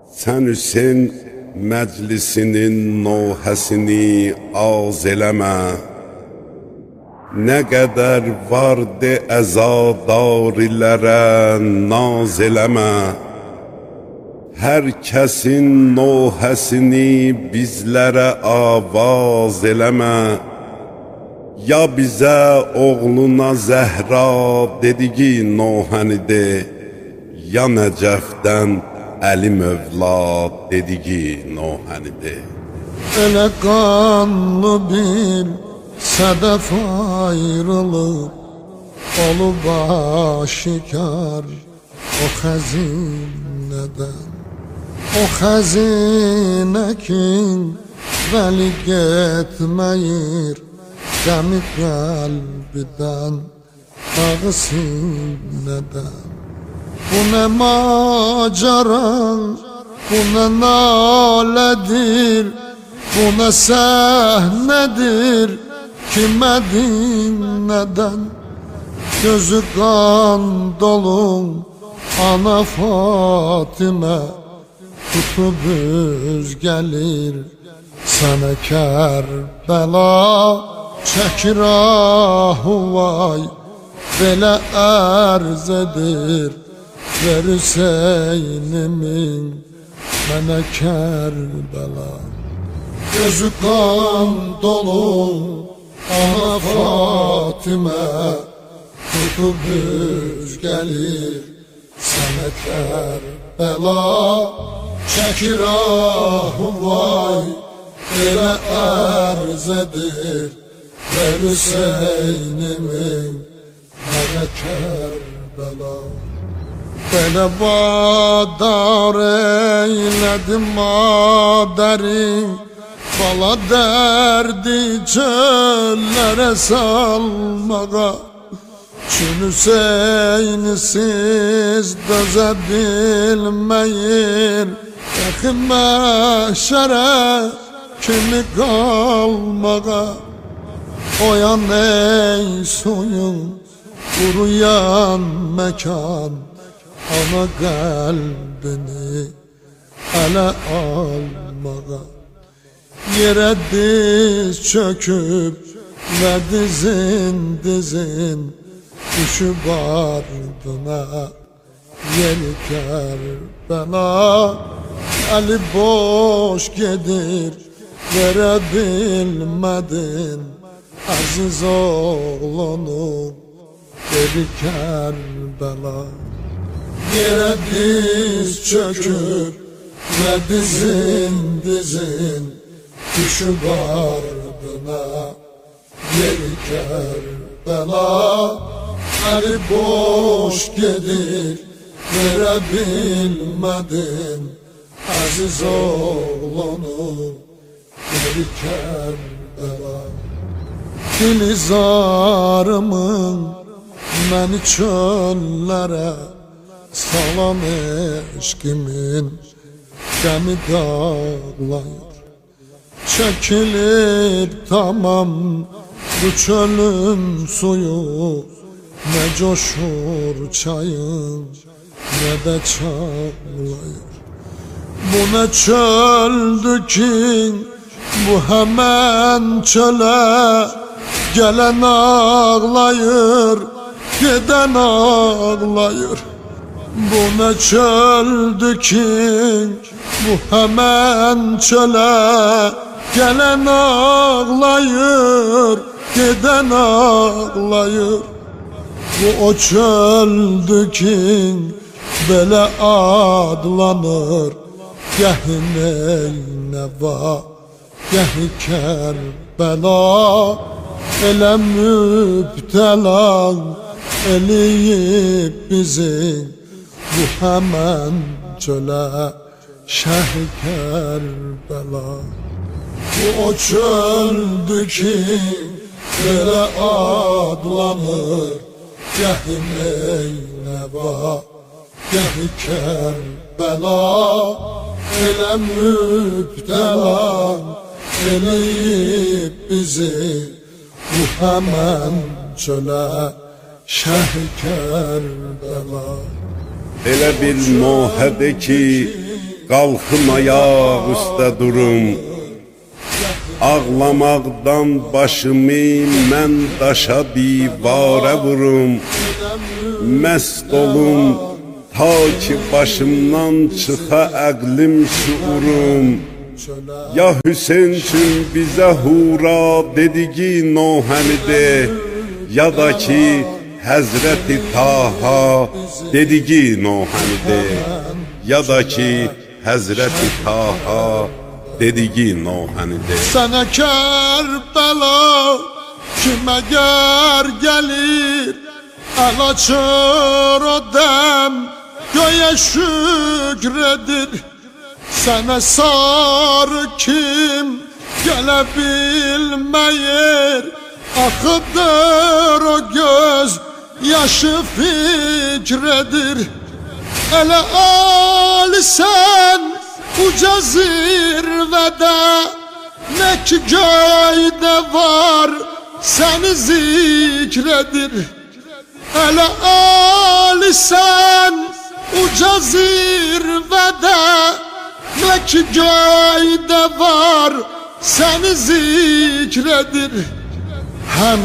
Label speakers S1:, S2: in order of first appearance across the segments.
S1: Sən Hüseyn məclisinin nohəsini az eləmə. Nə qədər vardı əzadarilərə naz eləmə. Hər kəsin nohəsini bizlərə avaz eləmə. Ya bizə oğluna Zəhra dediyi nohəni de, ya Nəcəfdən Əli Mövlad dediyi nohəni de.
S2: Elə qanlı bir sədəf ayrılıb, olub aşikar o xəzinədən. O xəzinə ki, vəli getməyir, qəmi qəlbidən, dağı sinədən. Bu nə macəra, bu nə nalədir, bu nə səhnədir ki Mədinədən. Gözü qan dolu ana Fatimə, tutub üz gəlir sənə Kərbəla. Çəkir ahu vay, belə ərz edir, ver Hüseynimin mənə Kərbəla. Gözü qan dolu ana Fatimə, tutub üz gəlir sənə Kərbəla. Çəkir ahu vay, belə ərz edir, ver Hüseynimin mənə Kərbəla. Belə badar eylədi madərim, bala dərdi çöllərə salmağa. Çün Hüseynisiz dözə bilməyir, yaxın məşərə kimi qalmağa. Oyan ey suyun, quruyan məkan, ana qəlbini ələ almağa. Yerə diz çöküb və dizin dizin düşüb ardına yeni Kərbəla. Əli boş gedir, verə bilmədin əziz oğlunu dedi Kərbəla. Yerə diz çöküb və dizin dizin düşüb ardına yeni Kərbəla. Əli boş gedir, verə bilmədin əziz oğlunu dedi Kərbəla. Dilizarımın məni çöllərə salan eşqimin qəmi dağlayır. Çəkilir tamam bu çölün suyu, nə coşur çayın, nə də çağlayır. Bu nə çöldür ki, bu həmən çölə gələn ağlayır, gedən ağlayır. Bu nə çöldür ki, bu həmən çölə gələn ağlayır, gedən ağlayır. Bu o çöldür ki, belə adlanır, gəhi Neynəva, gəhi Kərbəla. Elə mübtəla eləyib bizi bu həmən çölə şəh-i Kərbəla. Bu o çöldür ki, belə adlanır, gəhi Neynəva, gəhi Kərbəla. Elə mübtəla eləyib bizi bu həmən çölə şəh-i Kərbəla.
S1: Elə bir nohədə ki, qalxım ayaq üstə durum. Ağlamaqdan başımı mən daşa divara vurum. Məst olum ta ki başımdan çıxa əqlim şuurum. Ya Hüseyin üçün bizə hura dediği Nohənidə, ya da ki Həzrəti Taha dediği Nohənidə, ya da ki Həzrəti Taha dediği Nohənidə.
S2: Sənə Kərbəla kim əgər gəlir, əl açır o dəm göyə şükr edir. Sənə sarı kim gələ bilməyir, axıdır o göz yaşı fikr edir. Elə Ali sən uca zirvədə, nə ki göydə var səni zikr edir. Elə Ali sən uca zirvədə, nə ki göydə var səni zikr edir. Həm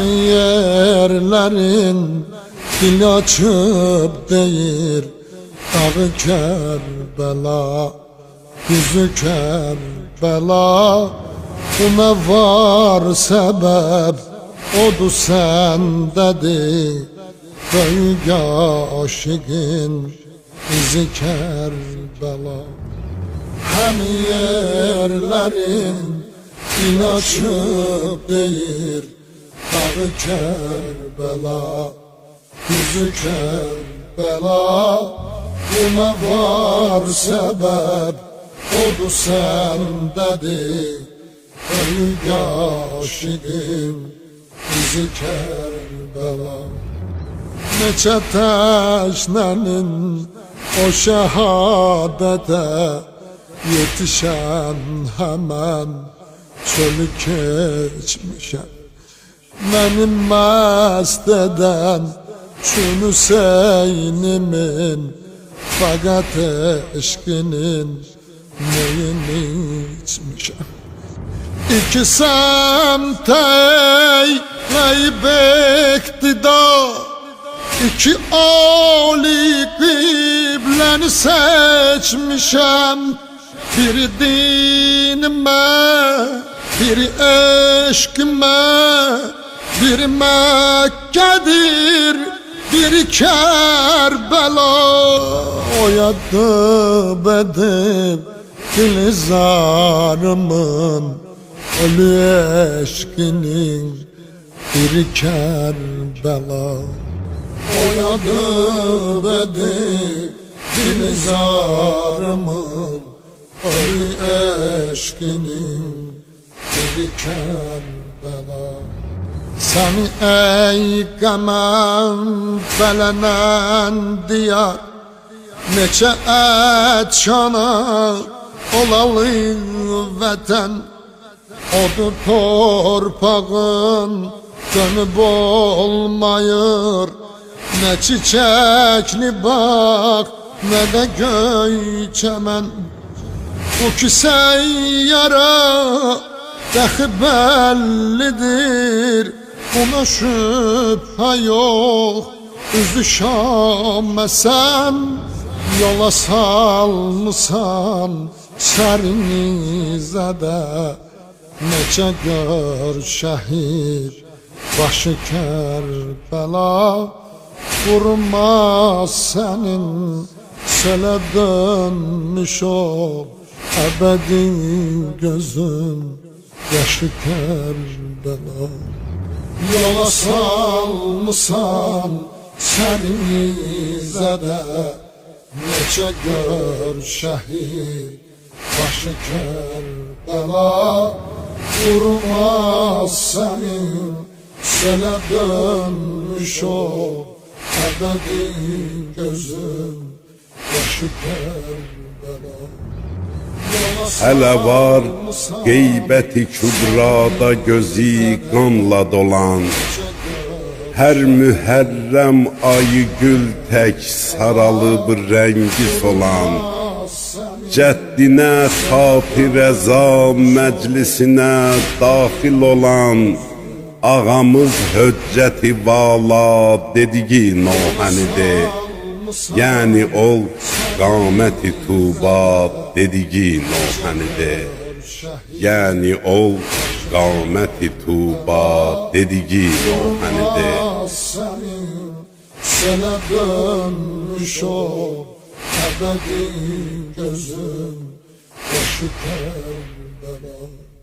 S2: yerlərin dil açıb deyir, dağı Kərbəla, yüzü Kərbəla. Buna var səbəb, odur səndədir, böyük aşiqin izi Kərbəla. Həm yerlərin dil açıb deyir, dağı Kərbəla, yüzü Kərbəla. Buna var səbəb, odur səndədir, böyük aşiqin izi Kərbəla. Neçə təşnənin o şəhadətə yetişən həmən çölü keçmişəm. Mənim məst edən çün Hüseynimin, fəqət eşqinin neyini içmişəm. İki səmtə eyləyib iqtidar, İki ali qibləni seçmişəm. Biri dinimə, biri eşqimə, biri Məkkədir, biri Kərbəla. Oyadıb edib Gülizarımın, ölü eşqinin biri Kərbəla. Oyadıb edib Gülizarımın, ölü eşqinin biri Kərbəla. Səni ey qəmən bələnən diyar, neçə ətşana olalı vətən. Odur torpağın dönüb olmayır, nə çiçəkli bağ, nə də göy çəmən. Bu ki səyyara dəxi bəllidir, buna şübhə yox, üzü Şamə sən yola salmısan sərinizədə. Neçə gör şəhid başı Kərbəla, vurmaz sənin selə dönmüş ol əbədi gözün yaşı Kərbəla. Yola salmısan sərinizədə, neçə gör şəhid başı Kərbəla. Vurmaz sənin selə dönmüş ol əbədi gözün yaşı Kərbəla.
S1: Hələ var qeybəti kübrada gözü qanla dolan, hər mühərrəm ayı gül tək saralıb rəngi solan. cəddinə xatirəza məclisinə daxil olan ağamız Höccəti Vala dediyi Nohənidir. Yəni ol qaməti Tuba dediyi Nohənidir. Yəni ol qaməti Tuba dediyi Nohənidir.
S2: Senin sənə dönmüş o əbədi gözüm, başı Kərbəla.